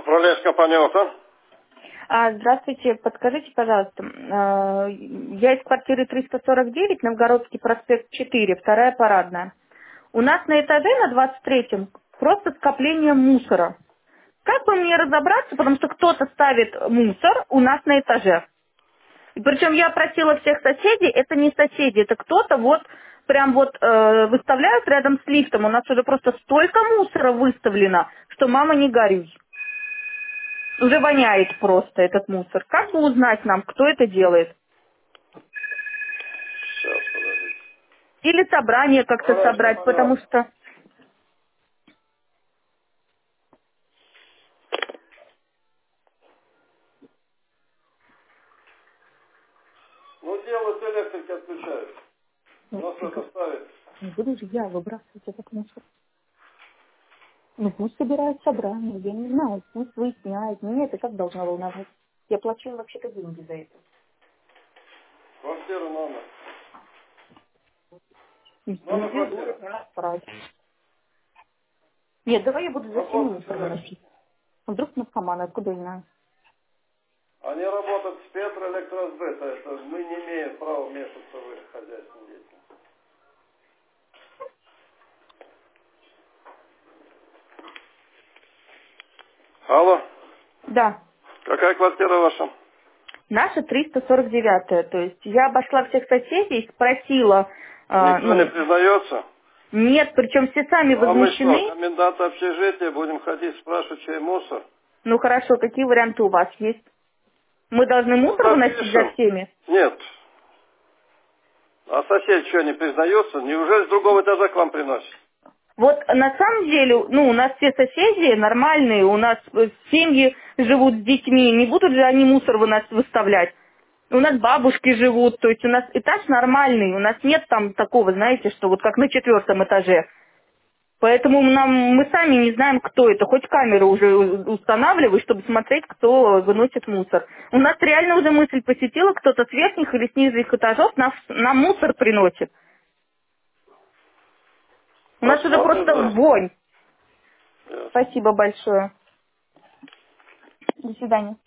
Управляющая компания «Ока». Здравствуйте, подскажите, пожалуйста, я из квартиры 349, Новгородский проспект 4, вторая парадная. У нас на этаже на 23-м просто скопление мусора. Как бы мне разобраться, потому что кто-то ставит мусор у нас на этаже. И причем я просила всех соседей, это не соседи, это кто-то выставляют рядом с лифтом. У нас уже просто столько мусора выставлено, что мама не горюй. Уже воняет просто этот мусор. Как бы узнать нам, кто это делает? Сейчас, подождите. Или собрание как-то Управляющая собрать, компания потому «Ока». что... Ну, делают электрики, отключают. Но кто-то ставит. Не буду же я выбрасывать этот мусор. Ну пусть собирают собрание, я не знаю, пусть выясняют. Меня это как должно волновать? Я плачу вообще-то деньги за это. Квартира номер. Номер Везде квартиры. будут нас брать. Нет, давай я буду за всеми Работать с мусор электрикой. выносить. Вдруг наркоманы, откуда я знаю? Они работают с Петроэлектросбыта. Это мы не имеем права вмешиваться в их хозяйственную деятельность. Алло. Да. Какая квартира ваша? Наша 349-я. То есть я обошла всех соседей, спросила, Никто не признается? нет, причем все сами Ну, а мы что, возмущены. комендант общежития, будем ходить спрашивать, чей мусор? Ну хорошо, какие варианты у вас есть? Мы должны Ну, мусор выносить за запишем. всеми? Нет. А сосед что, не признается? Неужели с другого этажа к вам приносит? Вот на самом деле, у нас все соседи нормальные, у нас семьи живут с детьми, не будут же они мусор выставлять. У нас бабушки живут, то есть у нас этаж нормальный, у нас нет там такого, знаете, что вот как на 4-м этаже. Поэтому мы сами не знаем, кто это. Хоть камеры уже устанавливай, чтобы смотреть, кто выносит мусор. У нас реально уже мысль посетила, кто-то с верхних или с нижних этажов нам мусор приносит. У нас уже Посмотрим, просто да. вонь. Ясно. Спасибо большое. До свидания.